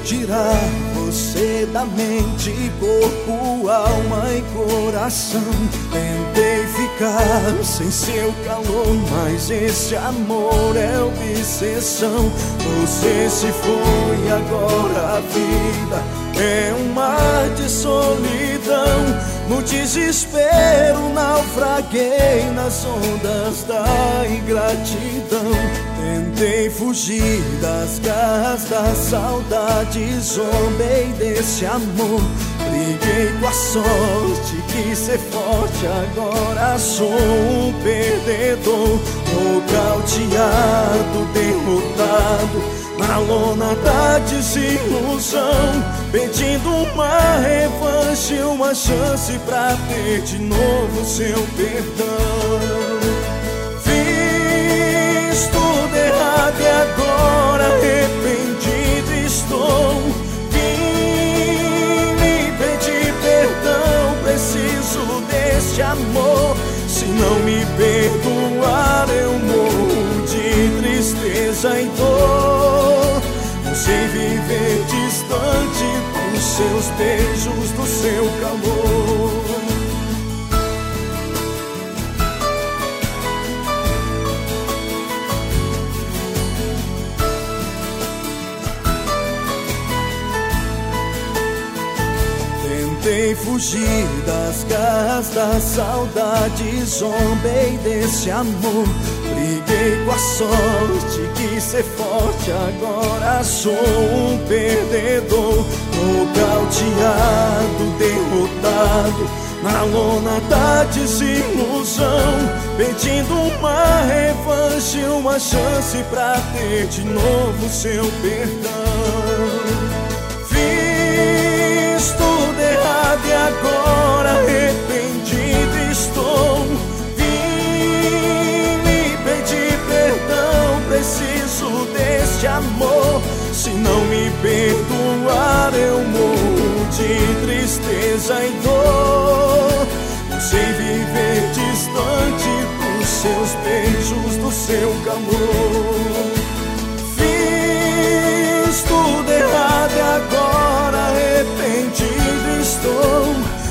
tirar você da mente, corpo, alma e coração. Tentei ficar sem seu calor, mas esse amor é obsessão. Você se foi, agora a vida é um mar de solidão. No desespero naufraguei nas ondas da ingratidão. Tentei fugir das garras da saudade, zombei desse amor. Briguei com a sorte, quis ser forte, agora sou um perdedor. Nocauteado, derrotado na lona da desilusão, pedindo uma revanche, uma chance pra ter de novo seu perdão. Fiz tudo errado e agora arrependido estou. Vim me pedir perdão, preciso deste amor. Se não me perdoar eu morro de tristeza e dor. Não sei viver distante dos seus beijos, do seu calor. Tentei fugir das garras da saudade, zombei desse amor. Briguei com a sorte, quis ser forte, agora sou um perdedor. Nocauteado, derrotado na lona da desilusão, pedindo uma revanche, uma chance pra ter de novo seu perdão. Fiz tudo errado e agora arrependido estou. Vim me pedir perdão, preciso deste amor. Se não me perdoar eu morro de tristeza e dor. Não sei viver distante dos seus beijos, do seu calor. Fiz tudo errado e agora arrependido estou.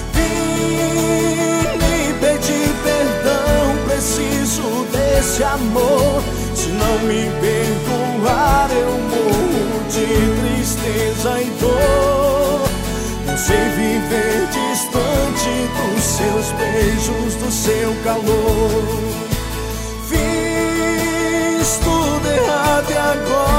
Vim me pedir perdão, preciso desse amor. Se não me perdoar eu morro de tristeza e dor. Não sei viver distante dos seus beijos, do seu calor. Fiz tudo errado e agora